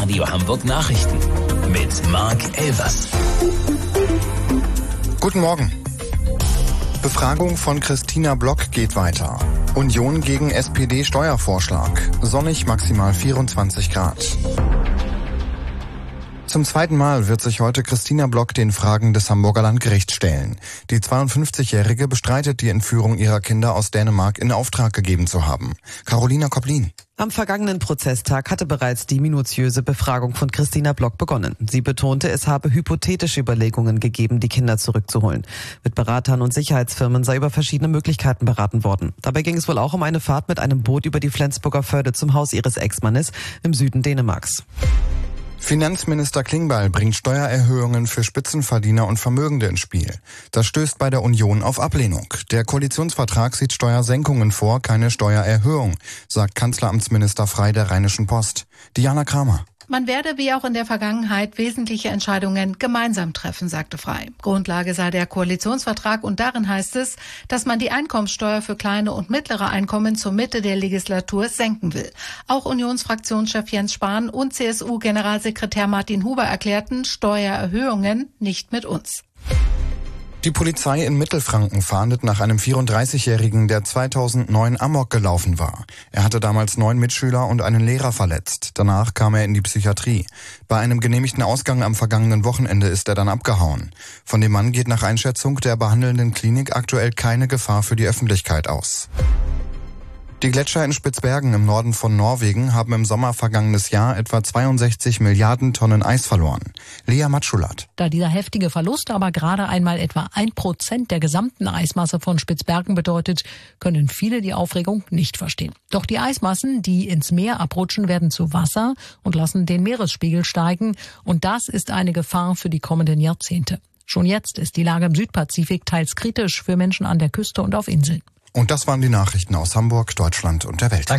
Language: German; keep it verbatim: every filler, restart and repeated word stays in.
Radio Hamburg Nachrichten mit Mark Elvers. Guten Morgen. Befragung von Christina Block geht weiter. Union gegen S P D-Steuervorschlag. Sonnig, maximal vierundzwanzig Grad. Zum zweiten Mal wird sich heute Christina Block den Fragen des Hamburger Landgerichts stellen. Die zweiundfünfzigjährige bestreitet die Entführung ihrer Kinder aus Dänemark in Auftrag gegeben zu haben. Carolina Koplin. Am vergangenen Prozesstag hatte bereits die minutiöse Befragung von Christina Block begonnen. Sie betonte, es habe hypothetische Überlegungen gegeben, die Kinder zurückzuholen. Mit Beratern und Sicherheitsfirmen sei über verschiedene Möglichkeiten beraten worden. Dabei ging es wohl auch um eine Fahrt mit einem Boot über die Flensburger Förde zum Haus ihres Ex-Mannes im Süden Dänemarks. Finanzminister Klingbeil bringt Steuererhöhungen für Spitzenverdiener und Vermögende ins Spiel. Das stößt bei der Union auf Ablehnung. Der Koalitionsvertrag sieht Steuersenkungen vor, keine Steuererhöhung, sagt Kanzleramtsminister Frey der Rheinischen Post. Diana Kramer. Man werde wie auch in der Vergangenheit wesentliche Entscheidungen gemeinsam treffen, sagte Frey. Grundlage sei der Koalitionsvertrag und darin heißt es, dass man die Einkommenssteuer für kleine und mittlere Einkommen zur Mitte der Legislatur senken will. Auch Unionsfraktionschef Jens Spahn und C S U-Generalsekretär Martin Huber erklärten, Steuererhöhungen nicht mit uns. Die Polizei in Mittelfranken fahndet nach einem vierunddreißigjährigen, der zweitausendneun Amok gelaufen war. Er hatte damals neun Mitschüler und einen Lehrer verletzt. Danach kam er in die Psychiatrie. Bei einem genehmigten Ausgang am vergangenen Wochenende ist er dann abgehauen. Von dem Mann geht nach Einschätzung der behandelnden Klinik aktuell keine Gefahr für die Öffentlichkeit aus. Die Gletscher in Spitzbergen im Norden von Norwegen haben im Sommer vergangenes Jahr etwa zweiundsechzig Milliarden Tonnen Eis verloren. Lea Matschulat. Da dieser heftige Verlust aber gerade einmal etwa ein Prozent der gesamten Eismasse von Spitzbergen bedeutet, können viele die Aufregung nicht verstehen. Doch die Eismassen, die ins Meer abrutschen, werden zu Wasser und lassen den Meeresspiegel steigen. Und das ist eine Gefahr für die kommenden Jahrzehnte. Schon jetzt ist die Lage im Südpazifik teils kritisch für Menschen an der Küste und auf Inseln. Und das waren die Nachrichten aus Hamburg, Deutschland und der Welt.